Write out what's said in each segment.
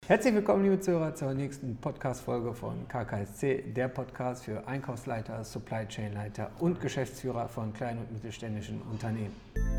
Herzlich willkommen, liebe Zuhörer, zur nächsten Podcast-Folge von KKSC, der Podcast für Einkaufsleiter, Supply Chain Leiter und Geschäftsführer von kleinen und mittelständischen Unternehmen.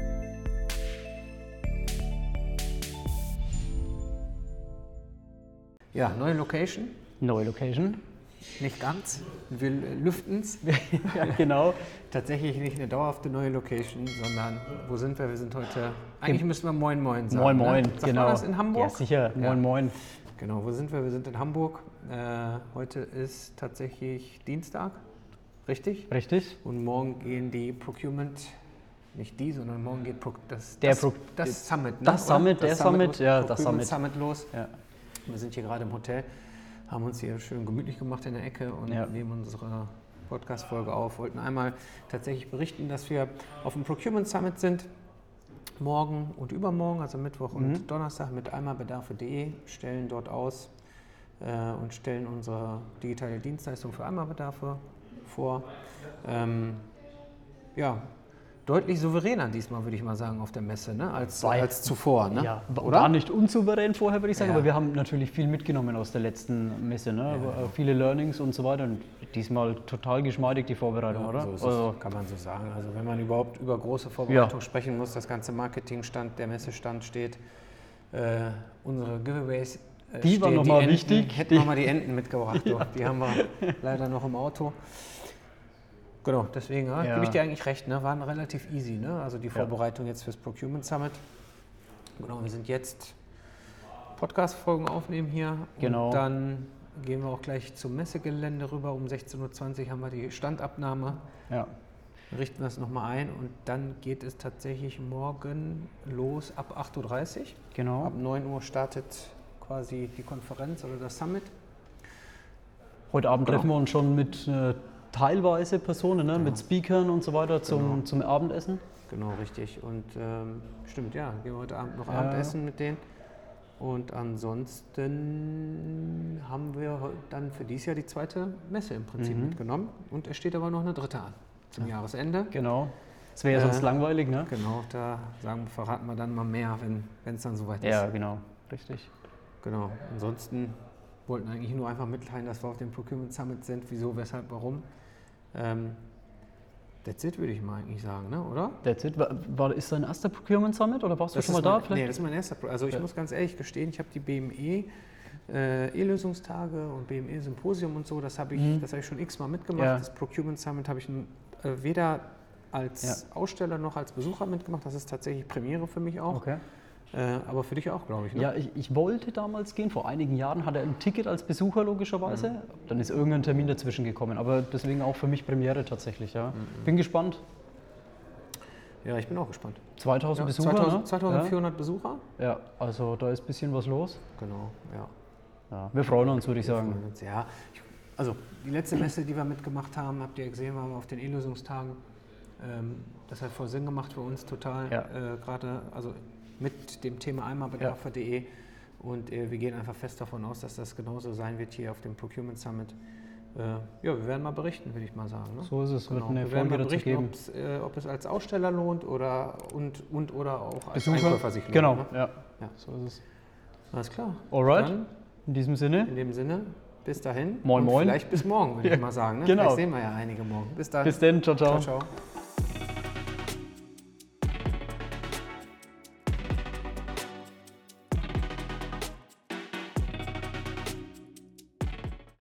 Ja, neue Location. Neue Location. Nicht ganz. Wir lüften es. Ja, genau. Tatsächlich nicht eine dauerhafte neue Location, sondern wo sind wir? Wir sind heute, eigentlich müssen wir Moin Moin sagen. Moin Moin, ne? Sagt genau. man das in Hamburg? Ja, sicher. Moin Ja. Moin. Genau, wo sind wir? Wir sind in Hamburg. Heute ist tatsächlich Dienstag, richtig? Richtig. Und morgen gehen die Procurement, nicht die, sondern morgen geht das Summit. Ne? Das Summit, der Summit, los, ja, das Procurement Summit. Summit los. Ja. Wir sind hier gerade im Hotel, haben uns hier schön gemütlich gemacht in der Ecke und nehmen unsere Podcast-Folge auf. Wollten einmal tatsächlich berichten, dass wir auf dem Procurement Summit sind. Morgen und übermorgen, also Mittwoch und Donnerstag mit einmalbedarfe.de, stellen dort aus und stellen unsere digitale Dienstleistung für Einmalbedarfe vor. Deutlich souveräner diesmal, würde ich mal sagen, auf der Messe, ne? als zuvor. Ne? Ja, oder? War nicht unsouverän vorher, würde ich sagen, Ja. aber wir haben natürlich viel mitgenommen aus der letzten Messe. Ne? Viele Learnings und so weiter. Und diesmal total geschmeidig die Vorbereitung, oder? So ist es, kann man so sagen. Also wenn man überhaupt über große Vorbereitung sprechen muss, das ganze Marketingstand, der Messestand steht, unsere Giveaways die waren nochmal wichtig. Hätten wir mal die Enten mitgebracht. Ja. Die haben wir leider noch im Auto. Genau, deswegen gebe ich dir eigentlich recht, ne? Waren relativ easy, ne? Also die Vorbereitung jetzt fürs Procurement Summit. Genau, wir sind jetzt Podcast-Folgen aufnehmen hier und dann gehen wir auch gleich zum Messegelände rüber. Um 16:20 Uhr haben wir die Standabnahme. Ja. Richten wir es nochmal ein und dann geht es tatsächlich morgen los ab 8:30 Uhr. Genau. Ab 9 Uhr startet quasi die Konferenz oder das Summit. Heute Abend treffen wir uns schon mit teilweise Personen, ne? Mit Speakern und so weiter zum Abendessen. Genau, richtig. Und stimmt, ja, gehen wir heute Abend noch Abendessen mit denen. Und ansonsten haben wir dann für dieses Jahr die zweite Messe im Prinzip mitgenommen. Und es steht aber noch eine dritte an zum Jahresende. Genau. Das wäre ja sonst langweilig, ne? Genau, da verraten wir dann mal mehr, wenn es dann soweit ist. Ja, genau, richtig. Genau, ansonsten wollten wir eigentlich nur einfach mitteilen, dass wir auf dem Procurement Summit sind. Wieso, weshalb, warum. That's it, würde ich mal eigentlich sagen, ne? Oder? That's it. Ist dein erster Procurement Summit oder warst du schon mal da? Nee, das ist mein erster. Also ich muss ganz ehrlich gestehen, ich habe die BME E-Lösungstage und BME Symposium und so, das habe ich schon x-mal mitgemacht. Ja. Das Procurement Summit habe ich weder als Aussteller noch als Besucher mitgemacht. Das ist tatsächlich Premiere für mich auch. Okay. Aber für dich auch, glaube ich. Ne? Ja, ich wollte damals gehen. Vor einigen Jahren hatte er ein Ticket als Besucher logischerweise. Dann ist irgendein Termin dazwischen gekommen. Aber deswegen auch für mich Premiere tatsächlich. Ja. Bin gespannt. Ja, ich bin auch gespannt. 2000 Besucher, 2400 Besucher. Ja, also da ist ein bisschen was los. Genau, ja. Wir freuen uns, würde ich sagen. Also die letzte Messe, die wir mitgemacht haben, habt ihr gesehen, waren wir auf den E-Lösungstagen. Das hat voll Sinn gemacht für uns total. Gerade, also mit dem Thema einmalbedarfe.de und wir gehen einfach fest davon aus, dass das genauso sein wird hier auf dem Procurement Summit. Wir werden mal berichten, würde ich mal sagen. Ne? So ist es, genau. Wir werden mal berichten, ob es als Aussteller lohnt oder auch als Besucher. Einkäufer sich lohnt. Genau, ne? ja, so ist es. Alles klar. Alright, Dann, in diesem Sinne. Bis dahin. Moin, moin. Vielleicht bis morgen, würde ich mal sagen. Ne? Genau. Vielleicht sehen wir ja einige morgen. Bis dann. Bis dann, ciao, ciao. Ciao, ciao.